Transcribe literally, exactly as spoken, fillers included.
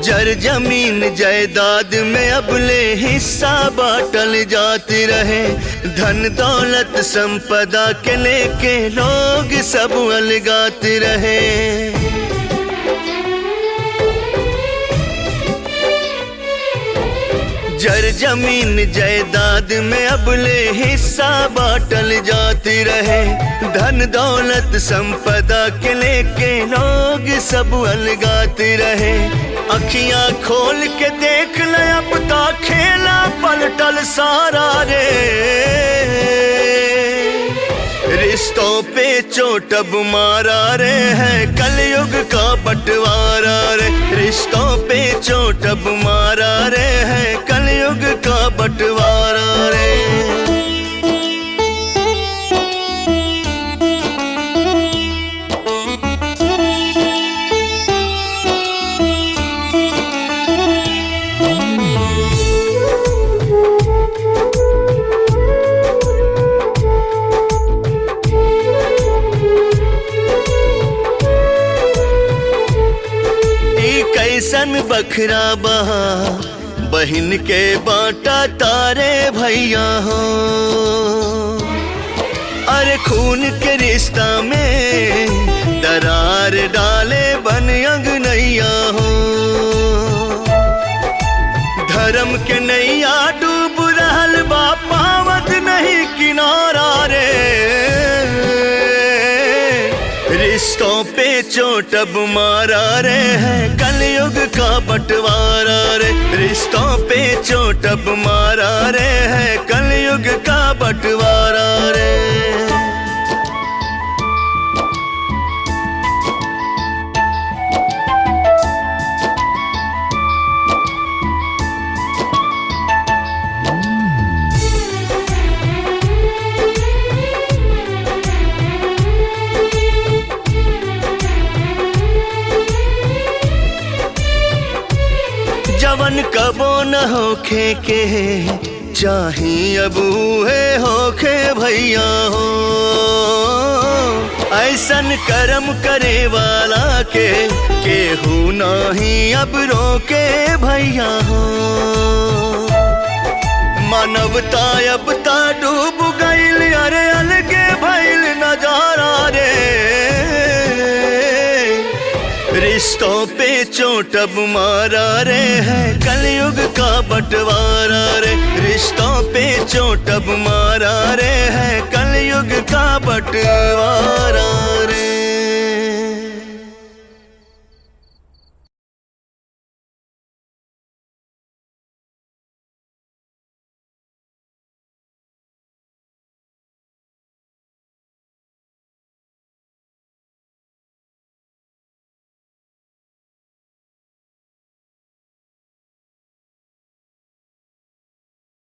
जर जमीन जायदाद में अबले हिस्सा बांटल जाते रहे, धन दौलत संपदा के लेके लोग सब अलगाते रहे। जर जमीन जायदाद में अबले हिस्सा बांटल जाती रहे, धन दौलत संपदा के लेके लोग सब अलगाते रहे। अखियां खोल के देख ले अब तो खेला पलटल सारा रे, रिश्तों पे चोट अब मारा रे है कलयुग का बंटवारा रे। रिश्तों पे चोट अब मारा रे है कलयुग का बंटवारा रे। कैसन बखरा बहा बहिन के बाटा तारे भैया हो, अरे खून के रिश्ता में दरार डाले बन अगनैया हो। धर्म के नैया डूब रहल बा पावत नहीं किनारा रे, रिश्तों पे चोट अब मारा रे है कलयुग का बंटवारा रे। रिश्तों पे चोट अब मारा रे है कलयुग का बंटवारा रे। जवन कबो न होखे के चाही अब है होखे भैया हो, ऐसन कर्म करे वाला के केहू नहीं अब रोके भैया हो। मानवता अब ता डूब गईल अरे अलगे भइल नजारा रे, रिश्तों पे चोट अब मारा रे है कलयुग का बंटवारा रे। रिश्तों पे चोट अब मारा रे है कलयुग का बंटवारा रे।